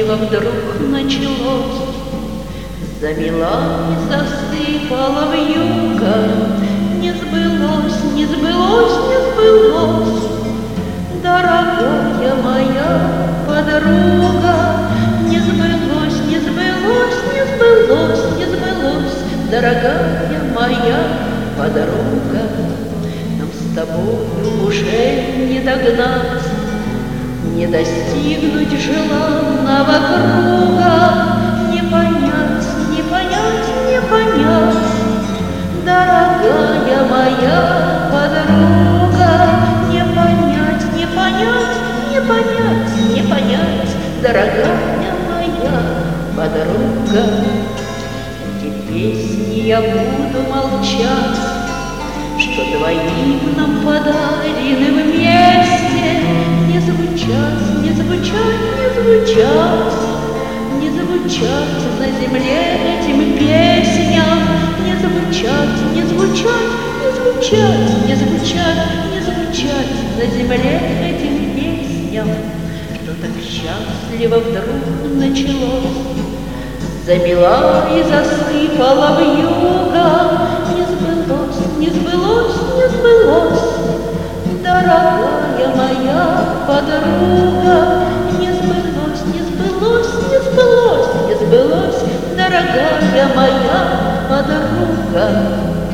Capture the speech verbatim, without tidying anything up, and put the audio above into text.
счастливо вдруг началось. Замела и засыпала вьюга, не сбылось, не сбылось, не сбылось. Дорогая моя подруга, не сбылось, не сбылось, не сбылось, не сбылось. Дорогая моя подруга, нам с тобою уже не догнать, не достигнуть желанного круга, не понять, не понять, не понять. Дорогая моя подруга, не понять, не понять, не понять, не понять. Дорогая моя подруга, эти песни я буду молчать, что двоим нам подарены вместе. Не звучать, не звучать, не звучать, не звучать на земле этим песням. Не звучать, не звучать, не звучать, не звучать, не звучать на земле этим песням. Что так счастливо вдруг началось. Замела и засыпала вьюга, не сбылось, не сбылось, не сбылось. Дорогая моя подруга, не сбылось, не сбылось, не сбылось, не сбылось. Дорогая моя подруга.